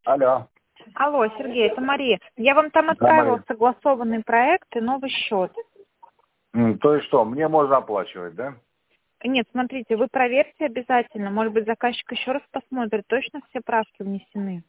Алло. Алло, Сергей, это Мария. Я вам там Да, отправила Мария. согласованный проект и новый счет. То есть что, мне можно оплачивать, да? Нет, смотрите, вы проверьте обязательно. Может быть, заказчик еще раз посмотрит. Точно все правки внесены.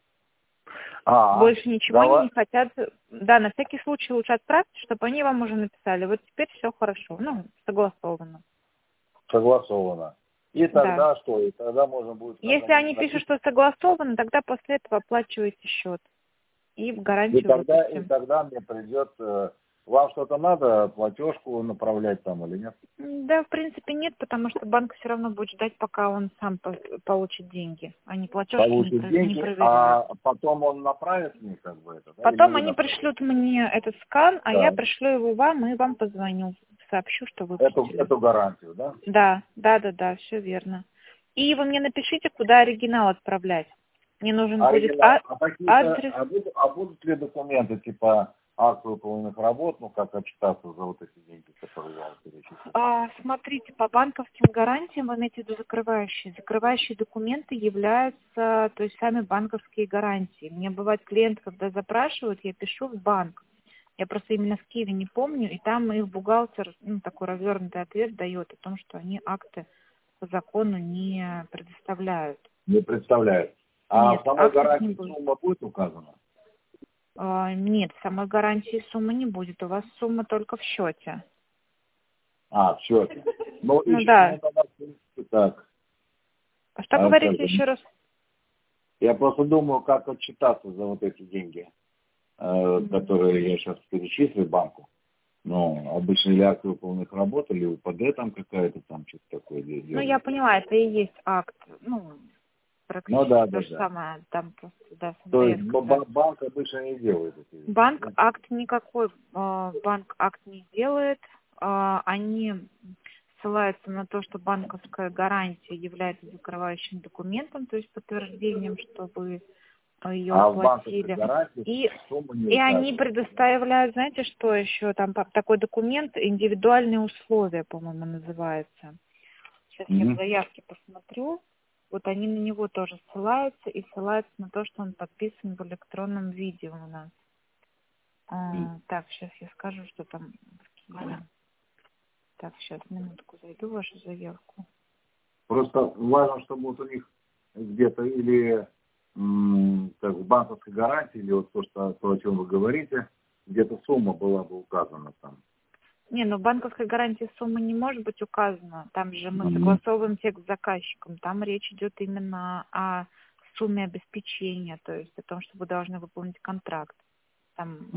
Больше ничего они давай. не хотят. Да, на всякий случай лучше отправьте, чтобы они вам уже написали. Вот теперь все хорошо. Ну, согласовано. Согласовано. И Да. тогда что? И тогда можно будет... Если они пишут, что согласовано, тогда после этого оплачиваете счет. И в И гарантию выпустим. тогда мне придет... Вам что-то надо, платежку направлять там или нет? Да, в принципе, нет, потому что банк все равно будет ждать, пока он сам получит деньги, а не платежки не Получит деньги, проверяют. а потом он направит мне как бы это, да? Или Потом вы они направите? пришлют мне этот скан, а я Да. пришлю его вам и вам позвоню, сообщу, что выпустили. Эту гарантию, да? Да, все верно. И вы мне напишите, куда оригинал отправлять. Мне нужен будет Оригинал. адрес. Будут ли документы типа акт выполненных работ, ну как отчитаться за вот эти деньги, которые я вам перечислил? Смотрите, по банковским гарантиям, вы имеете в виду закрывающие. Закрывающие документы являются, то есть сами банковские гарантии. Мне бывает клиент, когда запрашивают, я пишу в банк. Я просто именно в Киеве не помню, и там их бухгалтер, такой развернутый ответ дает о том, что они акты по закону не предоставляют. Не представляет. А Нет, в самой актов не гарантии будет. сумма будет указана? Нет, в самой гарантии суммы не будет. У вас сумма только в счете. В счете. Ну, Да. тогда, в принципе, так. Что Как говорите бы, еще раз? я просто думаю, как отчитаться за вот эти деньги, которые я сейчас перечислил банку. Ну, обычно или акты выполненных работ, или УПД там какая-то, там что-то такое Я делают. поняла, это и есть акт. Практически Да. то же самое. Там просто, да, То есть заявка, да. банк обычно не делает эти вещи, Банк да? акт никакой, банк акт не делает. Они ссылаются на то, что банковская гарантия является закрывающим документом, то есть подтверждением, что вы ее А в банковской оплатили. гарантии сумма не И они указана. предоставляют, знаете, что еще? Там такой документ, индивидуальные условия, по-моему, называется. Сейчас я в заявке посмотрю. Вот они на него тоже ссылаются и ссылаются на то, что он подписан в электронном виде у нас. Так, сейчас я скажу, что там. Так, сейчас, минутку, зайду в вашу заявку. Просто важно, чтобы вот у них где-то или как в банковской гарантии, или вот то, о чем вы говорите, где-то сумма была бы указана там. В банковской гарантии сумма не может быть указана. Там же мы согласовываем текст с заказчиком. Там речь идет именно о сумме обеспечения, то есть о том, что вы должны выполнить контракт. Там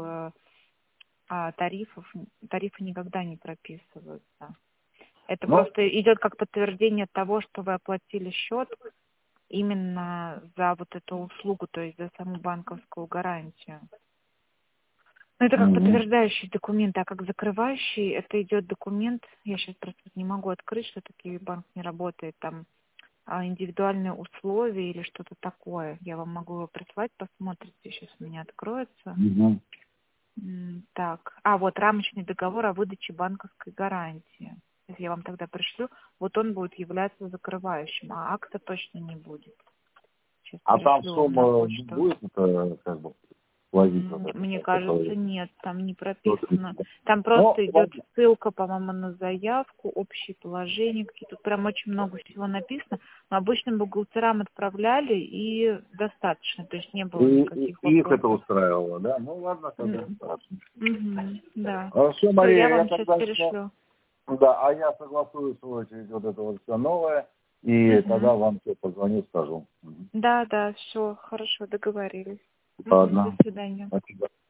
тарифы никогда не прописываются. Это просто идет как подтверждение того, что вы оплатили счет именно за вот эту услугу, то есть за саму банковскую гарантию. Это как подтверждающий документ, а как закрывающий, это идет документ, я сейчас просто не могу открыть, что такие банк не работает, там индивидуальные условия или что-то такое. Я вам могу его прислать, посмотрите, сейчас у меня откроется. Так, вот рамочный договор о выдаче банковской гарантии. Если я вам тогда пришлю, вот он будет являться закрывающим, а акта точно не будет. Сейчас Там пришлю вам на сумма почту. будет как бы платить? Мне кажется, нет, там не прописано. Там просто идет ссылка, по-моему, на заявку, общие положения, какие-то. Тут прям очень много всего написано. Но обычно бухгалтерам отправляли, и достаточно. То есть не было никаких вопросов. Их это устраивало, да? Ну ладно, тогда. Да. Хорошо, Мария, Я вам сейчас перешлю. Да, а я согласую, в свою очередь, вот это вот все новое, и тогда вам все позвоню, скажу. Да, все, хорошо, договорились. Ладно. До свидания. Спасибо.